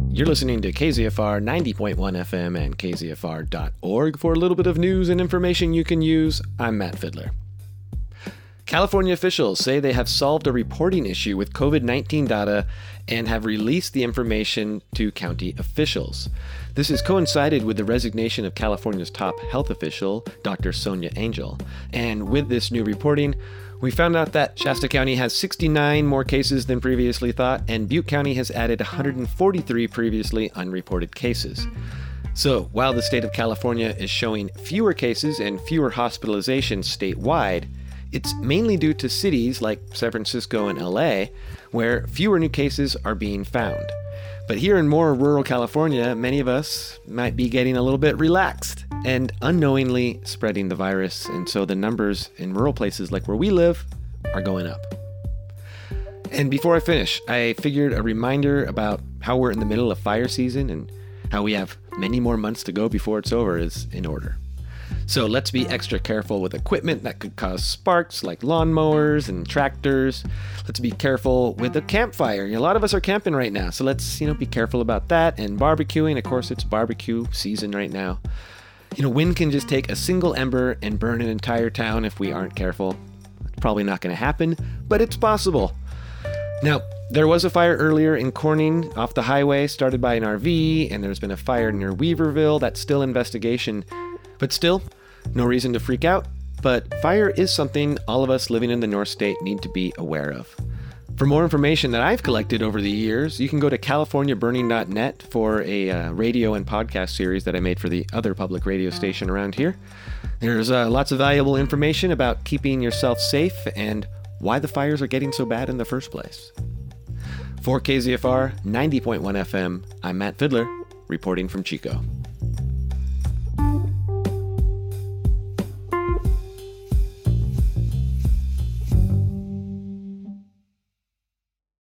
You're listening to KZFR 90.1 FM and KZFR.org for a little bit of news and information you can use. I'm Matt Fiddler. California officials say they have solved a reporting issue with COVID-19 data and have released the information to county officials. This has coincided with the resignation of California's top health official, Dr. Sonia Angel. And with this new reporting, we found out that Shasta County has 69 more cases than previously thought, and Butte County has added 143 previously unreported cases. So, while the state of California is showing fewer cases and fewer hospitalizations statewide, it's mainly due to cities like San Francisco and LA, where fewer new cases are being found. But here in more rural California, many of us might be getting a little bit relaxed and unknowingly spreading the virus, and so the numbers in rural places like where we live are going up. And before I finish, I figured a reminder about how we're in the middle of fire season and how we have many more months to go before it's over is in order. So let's be extra careful with equipment that could cause sparks, like lawnmowers and tractors. Let's be careful with the campfire. A lot of us are camping right now, so let's be careful about that. And barbecuing, of course, it's barbecue season right now. Wind can just take a single ember and burn an entire town if we aren't careful. It's probably not going to happen, but it's possible. Now, there was a fire earlier in Corning off the highway started by an RV, and there's been a fire near Weaverville. That's still investigation. But still, no reason to freak out, but fire is something all of us living in the North State need to be aware of. For more information that I've collected over the years, you can go to californiaburning.net for a radio and podcast series that I made for the other public radio station around here. There's lots of valuable information about keeping yourself safe and why the fires are getting so bad in the first place. For KZFR 90.1 FM, I'm Matt Fiddler, reporting from Chico.